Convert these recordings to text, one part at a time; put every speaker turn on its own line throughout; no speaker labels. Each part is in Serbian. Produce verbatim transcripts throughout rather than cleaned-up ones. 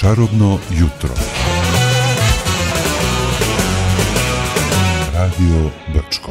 Čarobno jutro. Radio Brčko.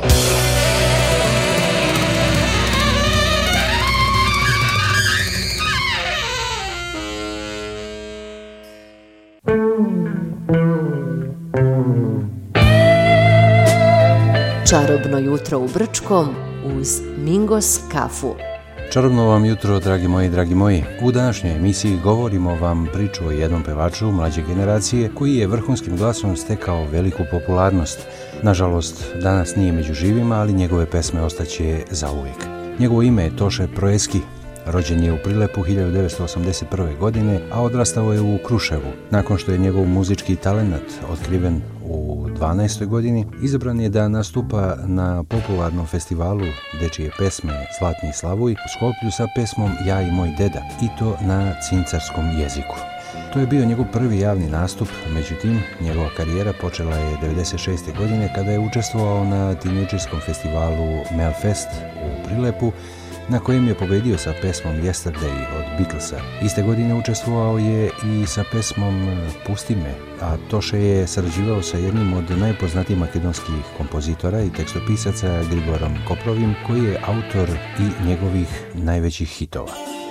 Čarobno jutro u Brčkom uz Mingos kafu.
Čarobno vam jutro, dragi moji, dragi moji. U današnjoj emisiji govorimo vam priču o jednom pevaču mlađe generacije koji je vrhunskim glasom stekao veliku popularnost. Nažalost, danas nije među živima, ali njegove pesme ostaće zauvijek. Njegovo ime je Toše Proeski. Rođen je u Prilepu hiljadu devetsto osamdeset prve. godine, a odrastao je u Kruševu. Nakon što je njegov muzički talenat otkriven u dvanaestoj godini, izabran je da nastupa na popularnom festivalu dečije pesme Zlatni Slavuj u Skoplju sa pesmom Ja i moj deda, i to na cincarskom jeziku. To je bio njegov prvi javni nastup, međutim, njegova karijera počela je devedeset šeste. godine kada je učestvovao na tinejdžerskom festivalu Melfest u Prilepu, na kojem je pobedio sa pesmom Yesterday od Beatlesa. Iste godine učestvovao je i sa pesmom Pusti me, a Toše je sarađivao sa jednim od najpoznatijih makedonskih kompozitora i tekstopisaca Grigorom Koprovim, koji je autor i njegovih najvećih hitova.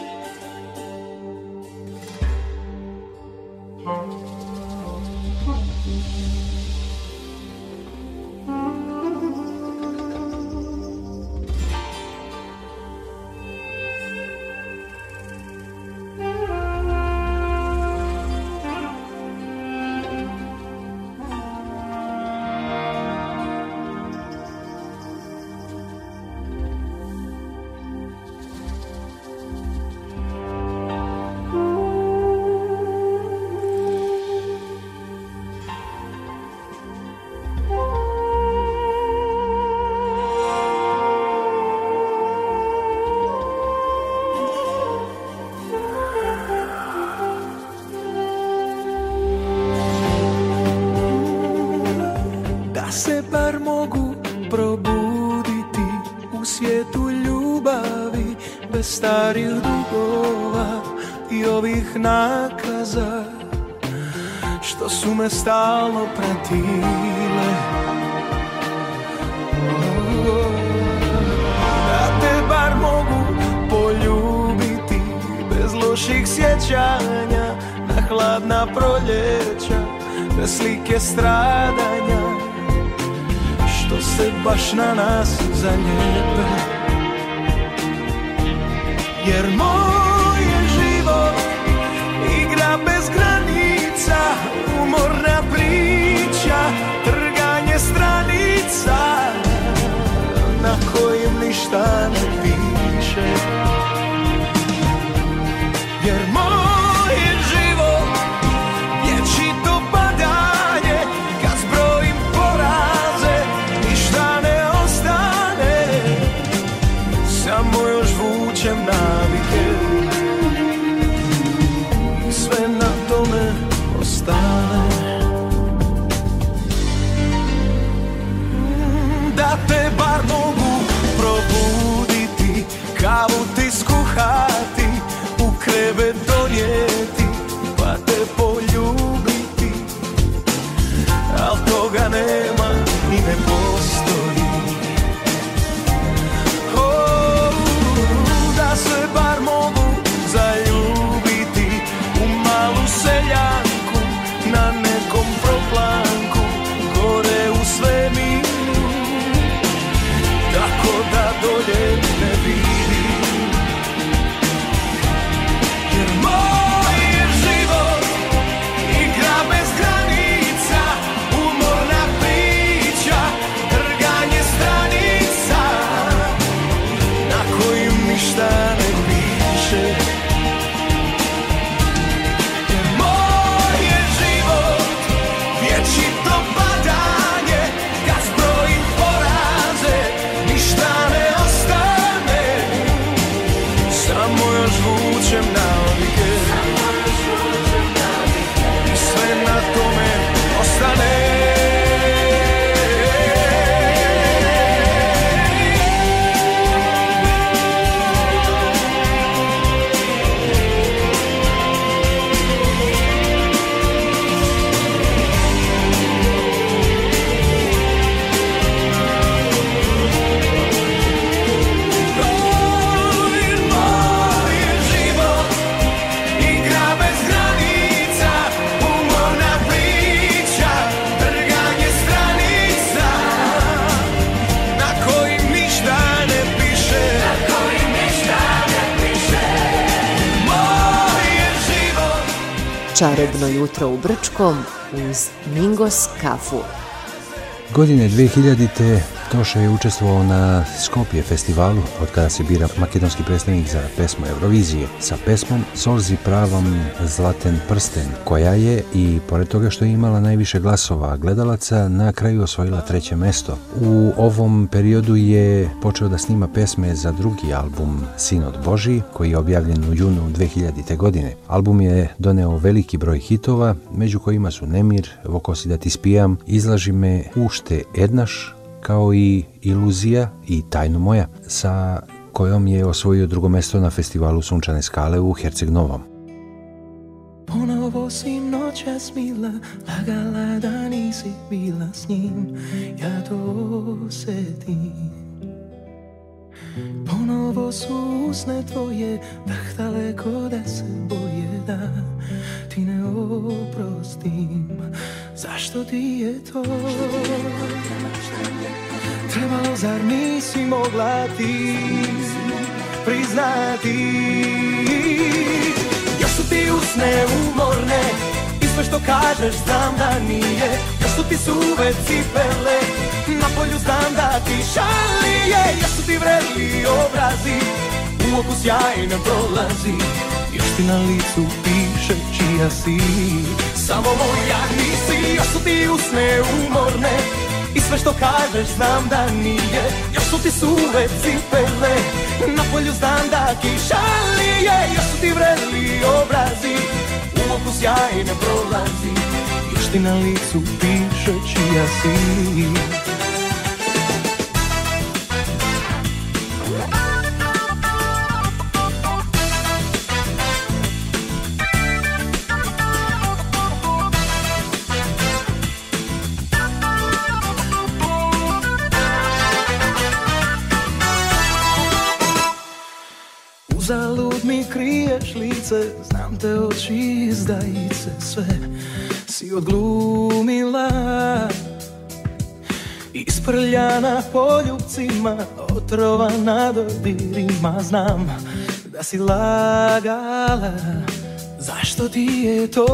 Se bar mogu probuditi u svijetu ljubavi, bez starih dugova i ovih nakaza što su me stalno pratile. Da te bar mogu poljubiti bez loših sjećanja na hladna proljeća, bez slike stradanja što se baš na nas zaljepe. Jer moj je život igra bez granica, umorna priča, trganje stranica na kojim ništa ne piše. Jer moj je život vječito padanje, kad zbrojim poraze ništa ne ostane, samo još vučem navike i sve na tome ostane. Da te bar mogu probuditi, kavu ti skuhati, u krevet donijeti, pa te poljubiti, al toga nema i ne postoji. Oh, da se bar mogu zaljubiti u malu seljanku na nekom proplanku gore u svemiru, tako da dolje ne vidim. Jer moj je život igra bez granica, umorna priča, trganje stranica na kojim ništa ne piše. Jer moj je život vječito padanje, kad zbrojim poraze ništa ne ostane, samo još vučem navike i sve na tome ostane.
Čarobno jutro u Brčkom uz Mingos kafu.
Godine dve hiljadite. Toša je učestvovao na Skopje festivalu, od kada se bira makedonski predstavnik za pesmu Eurovizije, sa pesmom Solzi pravom Zlaten prsten, koja je, i pored toga što je imala najviše glasova gledalaca, na kraju osvojila treće mesto. U ovom periodu je počeo da snima pesme za drugi album Sinod Božji, koji je objavljen u junu dve hiljadite. godine. Album je doneo veliki broj hitova, među kojima su Nemir, Vokosi da ti spijam, Izlaži me, Ušte Ednaš, kao i Iluzija i Tajno moja, sa kojom je osvojio drugo mesto na festivalu Sunčane skale u Herceg Novom.
Ponovo si noćas mila, lagala da nisi bila s njim, ja to osetim. Ponovo su usne tvoje, dahtale ko da se boje da ti ne oprostim. Zašto ti je to trebalo, zar nisi mogla ti priznati? Još su ti usne umorne i sve što kažeš znam da nije. Još su ti suve cipele, na polju znam da ti šalije. Još su ti vreli obrazi, u oku sjaj ne prolazi. Još ti na licu piše čija si, samo moja nisi. Još su ti usne umorne i sve što kažeš znam da nije. Još su ti suve cipele, na polju znam da kiša lije. Još su ti vreli obrazi, u oku sjaj ne prolazi. Još ti na licu piše čija si. Uzalud mi kriješ lice, znam te oči izdajice, sve si odglumila. Isprljana poljubcima, otrovana dodirima, znam da si lagala. Zašto ti je to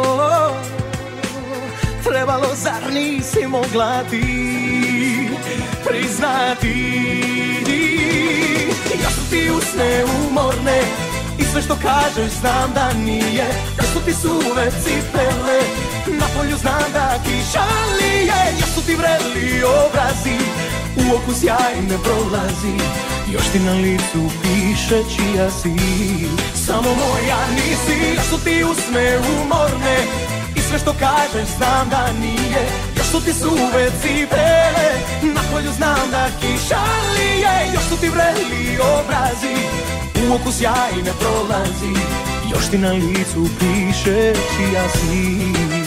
trebalo, zar nisi mogla ti priznati? Još su ti usne umorne i sve što kažeš znam da nije. Još su ti suve cipele, na polju znam da kiša lije. Još su ti vreli obrazi, u oku sjaj ne prolazi. Još ti na licu piše čija si, samo moja nisi. Još su ti usne umorne i sve što kažeš znam da nije. Još su ti suve cipele, na polju znam da kiša lije. Još su ti vreli obrazi, u oku sjaj ne prolazi. Još ti na licu piše čija si.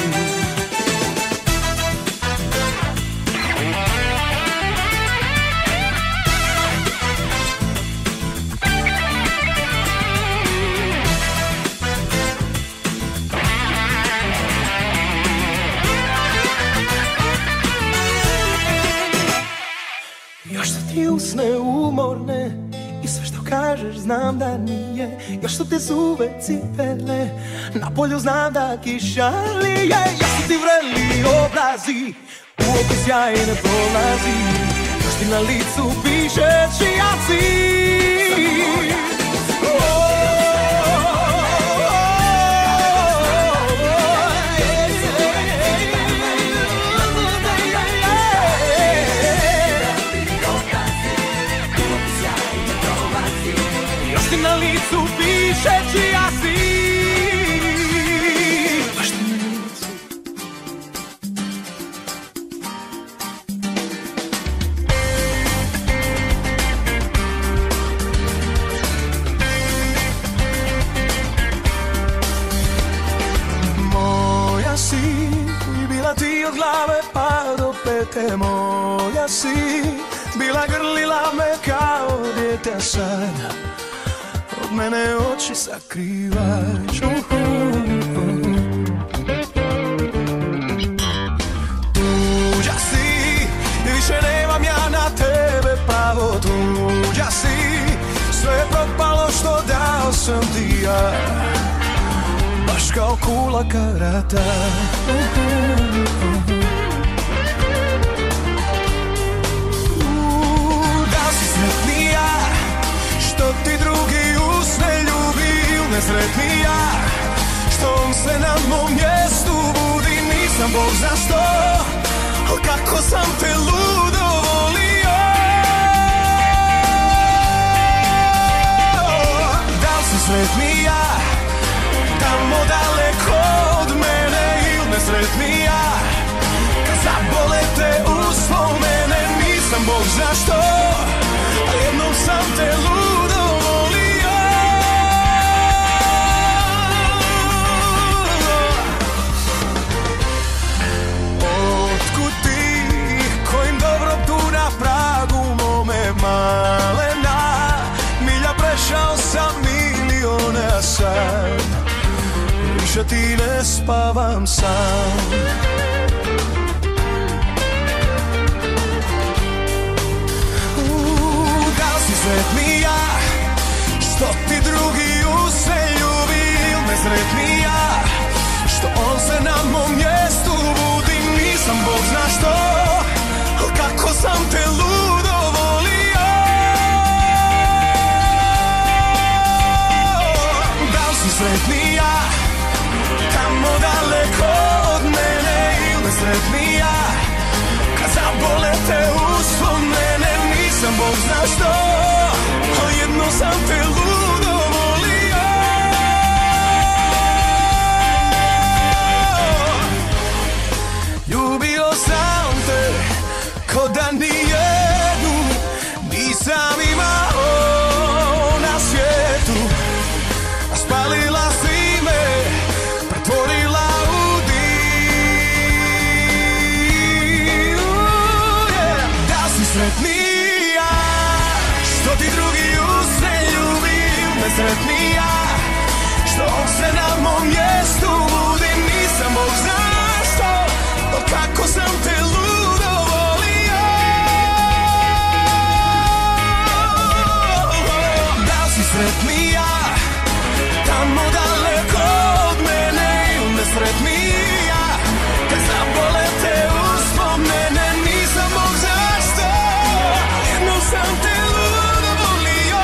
Usne umorne i sve što kažeš znam da nije. Još su ti suve cipele, na polju znam da kiša lije. Još su ti vreli obrazi, u oku sjaj ne prolazi. Još ti na licu piše čija si. Na licu piše čija si. Baš ti na licu. Moja si i bila ti od glave pa do pete. Moja si bila, grlila me kao djete sad. Od mene oči sakrivaš. Tuđa si, više nemam ja na tebe pravo. Tuđa si, sve je propalo što dao sam ti ja. Baš baš kao kula karata. Da si sretnija što ti drugi usne ljubi, ili nesretnija što on se na mom mjestu budi. Nisam Bog zna što, al kako sam te ludo volio. Da li si sretnija tamo daleko od mene, ili nesretnija kad zabole te uspomene. Nisam Bog zna što, a jednom sam te ludo volio. Otkud ti kojim dobro tu na pragu mome malena, milja prešao sam milione, a sad više ti ne spavam sam. Sretnija što ti drugi use ljubi, ili nesretnija što on se na mom mjestu budi. Nisam Bog zna što, al kako sam te ludo volio. Da li si sretnija tamo daleko od mene, ili nesretnija kad zabole te uspomene. Nisam Bog zna što, al jedno sam te ludo volio. Ljubio sam te ko da nijednu nisam imao na svijetu. Spalila si me, pretvorila u dim. Da si sretnija što ti drugi usne ljubi, nesretnija što on se na mom mjestu budi. Nisam Bog zna što, od kako sam te ludo volio. Da li si sretnija tamo daleko od mene, ili nesretnija kad zabole te uspomene. Nisam Bog zna što, jednom sam te ludo volio.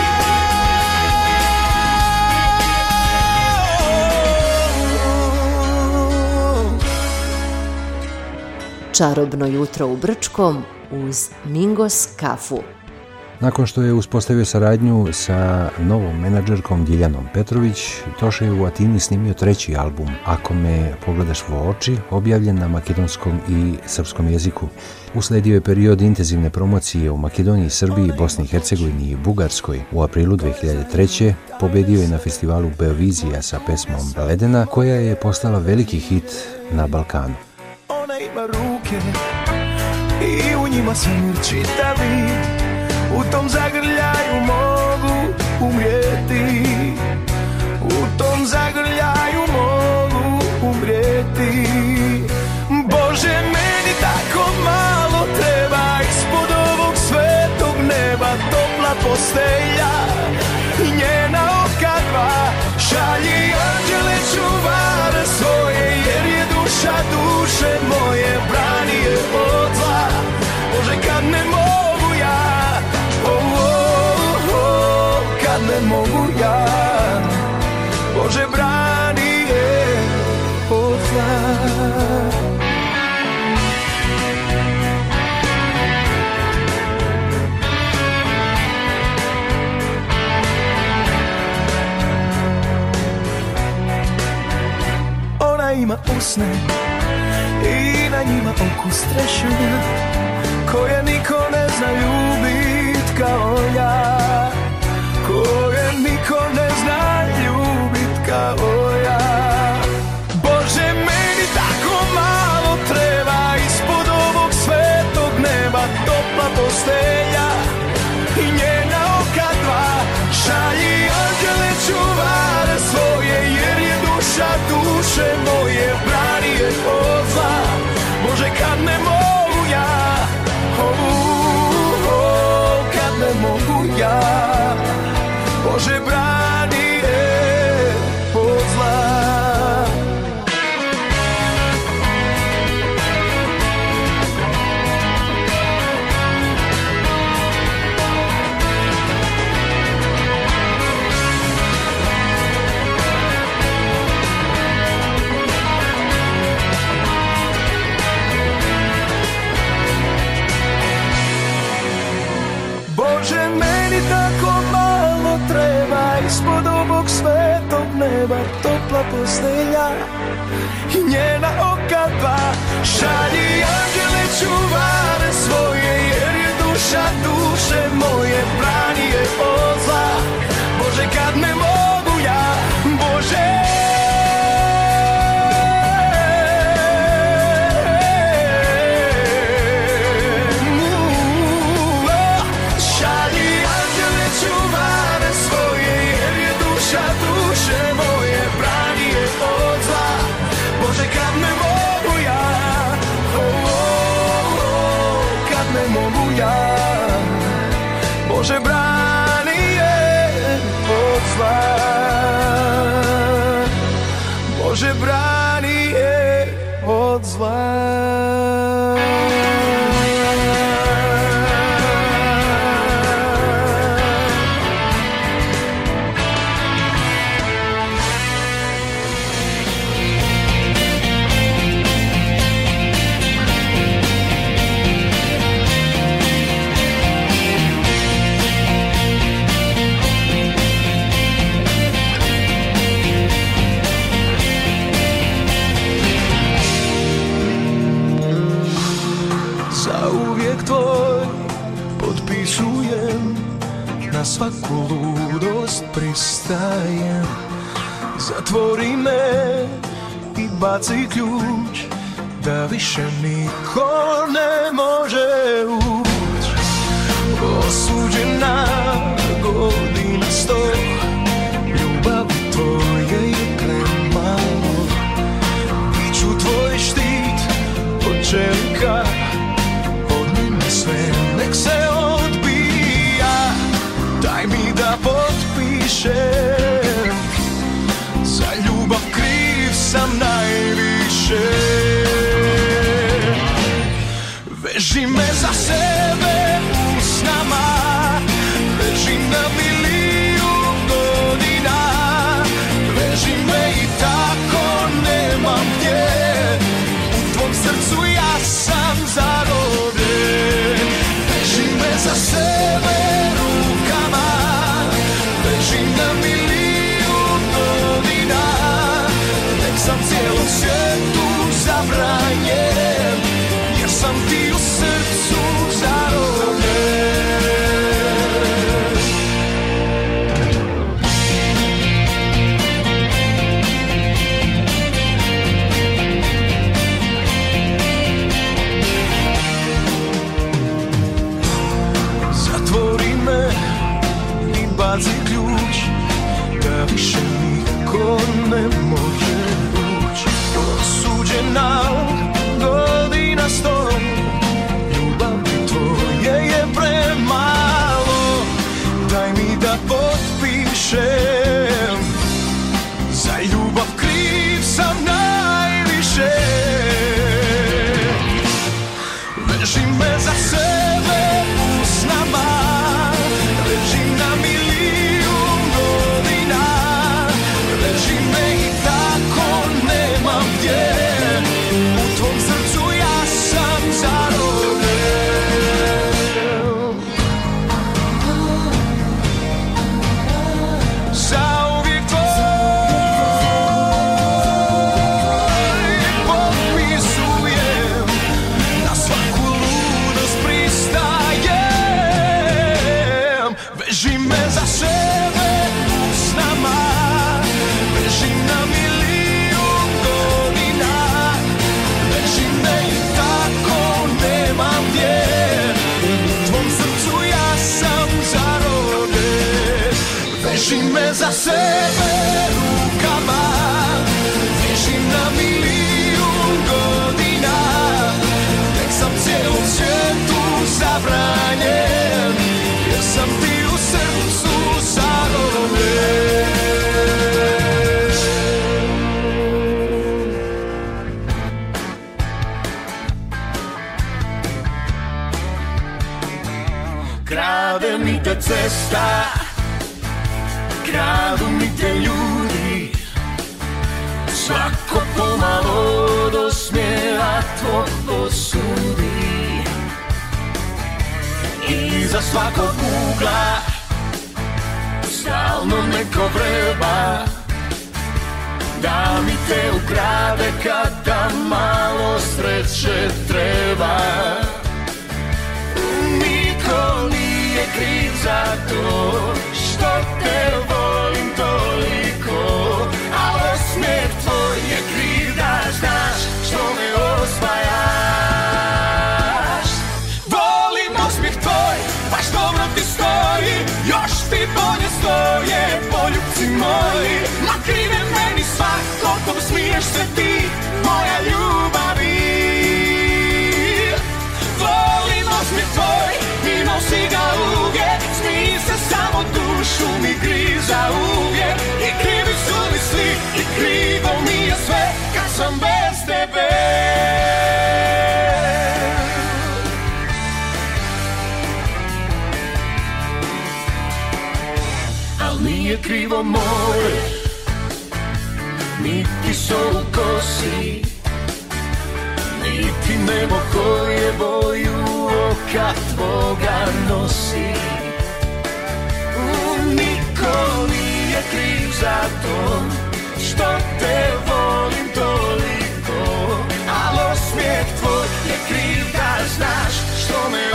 Čarobno jutro u Brčkom uz Mingos kafu.
Nakon što je uspostavio saradnju sa novom menadžerkom Diljanom Petrović, Toša je u Atini snimio treći album Ako me pogledaš u oči, objavljen na makedonskom i srpskom jeziku. Usledio je period intenzivne promocije u Makedoniji, Srbiji, Bosni i Hercegovini i Bugarskoj. U aprilu dve hiljade treće. pobedio je na festivalu Beovizija sa pesmom Ledena, koja je postala veliki hit na Balkanu.
Ona ima ruke i u njima svemir čitavi, u tom zagrljaju mogu umrijeti, u tom zagrljaju mogu umrijeti. Bože, meni tako malo treba, ispod ovog svetog neba topla postelja i njena oka dva. Šalji anđele čuvare svoje, jer je duša duše moje, brani je od zla. Bože, kad ne mogu ja, oh, oh, oh, kad ne mogu ja, Bože, brani je od zla. Ona ima usne i na njima okus trešunja, koje niko ne zna ljubit kao ja, koje niko ne zna ljubit kao ja. Bože, meni tako malo treba, ispod ovog svetog neba topla postelja i njena oka dva. Šalji anđele čuvare svoje, jer je duša duše moje, brani je od zla. Bože, kad ne mogu ja, oh, oh, kad ne mogu ja, Bože, brani svetla postelja i njena oka dva. Šalji anđele čuvare svoje, jer je duša duše moje brani je od zla. Bože, kad ne mogu ja, Bože. Bože, brani je od zla. Bože, brani je od zla. Svaku ludost pristajem. Zatvori me i baci ključ, da više niko ne može ući. Osuđena godina sto, ljubavi tvoje je premalo. Biću tvoj štit od čelika, od mene sve nek se odbija. Daj mi da potpišem, za ljubav kriv sam najviše. Veži me za sebe usnama, veži na milijun godina. Veži me i tako nemam gdje, u tvom srcu ja sam zarobljen. Veži me za sebe rukama, veži na milijun godina. Nek sam cijelom svijetu zabranjen, jer sam ti u srcu zarobljen. Zatvori me i baci ključ, da više niko ne može ući. Osuđena godina sto, ljubavi tvoje je premalo. Daj mi da potpišem, za ljubav kriv sam najviše. Veži me za sebe usnama, veži na milijun godina. Veži me i tako nemam gdje, u tvom srcu ja sam zarobljen. Zauvijek tvoj potpisujem, na svaku ludost pristajem. Veži me za sebe usnama, veži na milijun godina. Veži me i tako nemam gdje, u tvom srcu ja sam zarobljen. Veži me za sebe rukama, veži na milijun godina. Nek sam cijelom svijetu zabranjen, jer sam ti u srcu zarobljen. Krade mi te cesta, kradu mi te ljudi. Svako pomalo do smjera tvoj dosudi. Iza svakog ugla stalno neko vreba, da te ukrade kada malo sreće treba. Niko nije kriv za to što te volim toliko, a osmijeh tvoj je kriv da znaš što me osvajaš. Volim osmijeh tvoj, baš dobro ti stoji, još ti bolje stoje poljubci moji. Ma kriv je meni svako kom smiješ se ti, moja ljubavi. Volim osmijeh tvoj i nosi ga uvijek, smij se samo dušu mi griza uvijek. I krivi su mi svi i krivo mi je sve kad sam bez tebe. Al nije krivo more, niti sol u kosi, niti nebo koje boju oka tvoga nosi. Niko nije kriv za to što te volim toliko, al osmijeh tvoj je kriv da znaš što me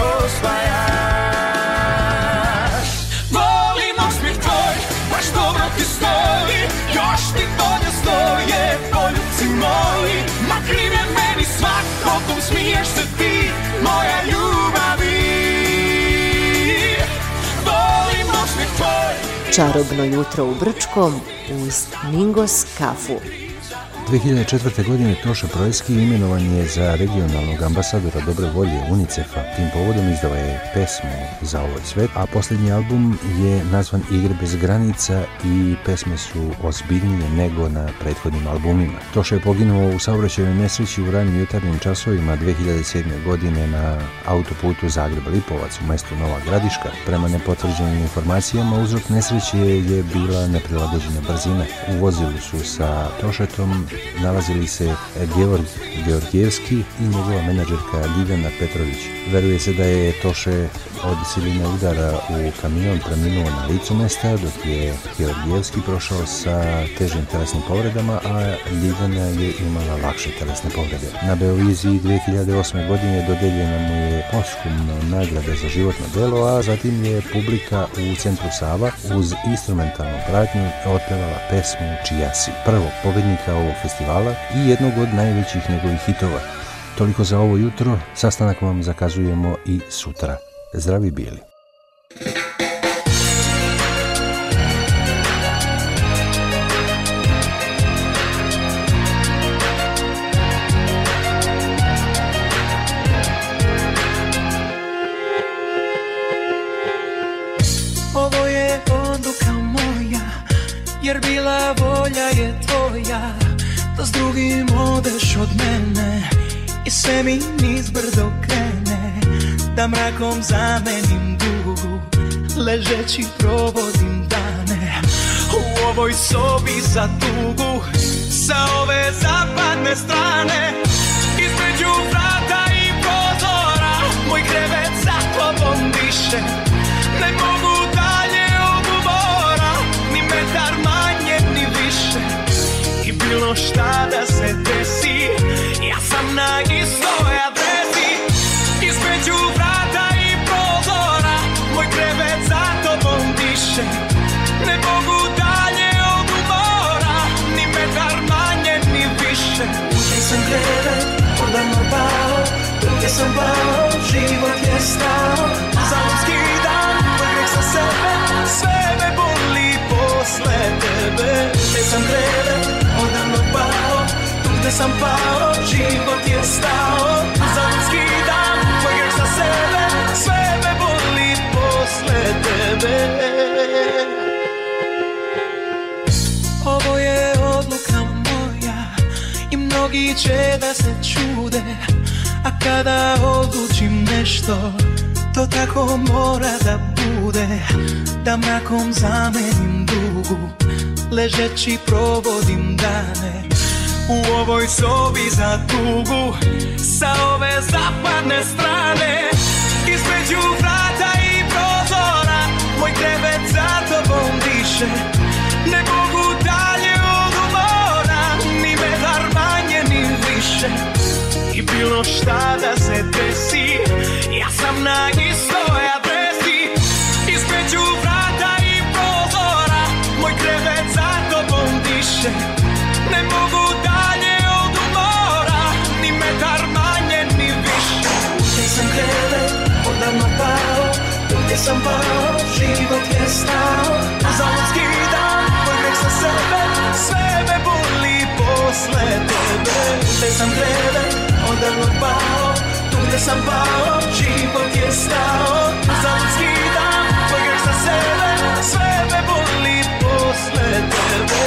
osvajaš. Volim osmijeh tvoj, baš dobro ti stoji, još ti bolje stoje poljubci moji. Ma kriv je meni svako kom smiješ se ti, moja ljubavi. Volim osmijeh tvoj.
Čarobno jutro u Brčkom uz Mingos kafu.
dve hiljade četvrte. godine Toša Proeski imenovan je za regionalnog ambasadora dobre volje UNICEF-a. Tim povodom izdao je pesmu Za ovaj svet, a posljednji album je nazvan Igre bez granica i pesme su ozbiljnije nego na prethodnim albumima. Toša je poginuo u saobraćajnoj nesreći u ranim jutarnjim časovima dve hiljade sedme. godine na autoputu Zagreb-Lipovac u mestu Nova Gradiška. Prema nepotvrđenim informacijama uzrok nesreće je bila neprilagođena brzina. U vozilu su sa Tošetom nalazili se Georg Georgijevski i njegova menadžerka Ljiljana Petrović. Veruje se da je Toše od siline udara u kamion preminuo na licu mesta, dok je Georgijevski prošao sa težim telesnim povredama, a Ljiljana je imala lakše telesne povrede. Na Beoviziji dve hiljade osme. godine dodeljena mu je posthumna nagrada za životno delo, a zatim je publika u centru Sava uz instrumentalnu pratnju otpevala pesmu Čija si, prvog pobednika ovog festivala i jednog od najvećih njegovih hitova. Toliko za ovo jutro, sastanak vam zakazujemo i sutra. Zdravi bili.
Ovo je odluka moja, jer bila volja je tvoja, da s drugim odeš od mene i sve mi nizbrdo krene, da mrakom zamenim dugu, ležeći provodim dane u ovoj sobi za tugu, sa ove zapadne strane, između vrata i prozora, moj krevet za tobom diše, ne mogu dalje od umora, ni metar manje ni više, i bilo šta da se desi, ja sam na istoj adresi, između vrata i prozora, moj krevet za tobom diše, ne mogu dalje od umora, ni metar manje ni više. Gdje sam krevet, odavno pao, gdje sam pao, život je stao, zalomski dan, uvijek sa sebe, sve me boli posle tebe. Gdje sam krevet, odavno pao, gdje sam pao, život je stao, zalomski dan, uvijek sa sebe, sve me boli posle tebe. Ovo je odluka moja i mnogi će da se čude, a kada odlučim nešto, to tako mora da bude, da mrakom zamenim dugu, ležeći provodim dane u ovoj sobi za tugu, sa ove zapadne strane, između vrata i prozora, moj krevet za tobom diše, ne mogu dalje od umora, ni me na istoj adresi, između vrata i prozora, moj krevet za tobom diše. Ne mogu dalje od umora, ni metar manje, ni više. Gdje sam krevet, odavno pao, gdje sam pao, život je stao. Uzalud skidam tvoj greh sa sebe, sve me boli posle tebe. Gdje sam krevet, odavno pao, gdje sam pao, život je stao. Uzalud skidam tvoj greh sa sebe, sve me boli posle tebe.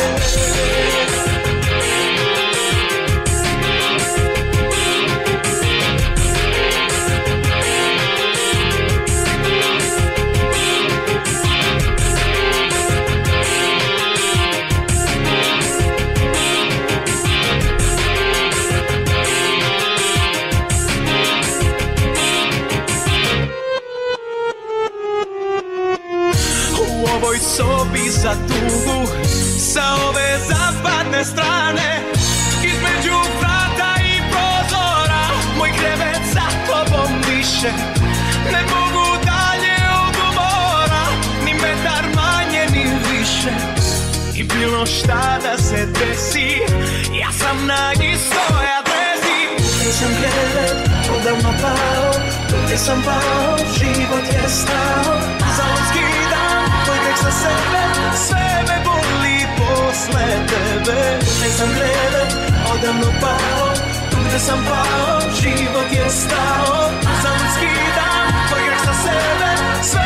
U ovoj sobi za tugu, sa ove zapadne strane, između vrata i prozora, moj krevet za tobom više. Ne mogu dalje od umora, ni metar manje, ni više. I bilo šta da se desi, ja sam na istoj adresi. Gdje sam krevet, odavno pao, gdje sam pao, život je stao. Zalud skidam tvoj greh sa sebe, sve me boli posle tebe. Gdje sam krevet, odavno pao, gdje sam pao, život je stao. Zalud skidam tvoj greh sa sebe, sve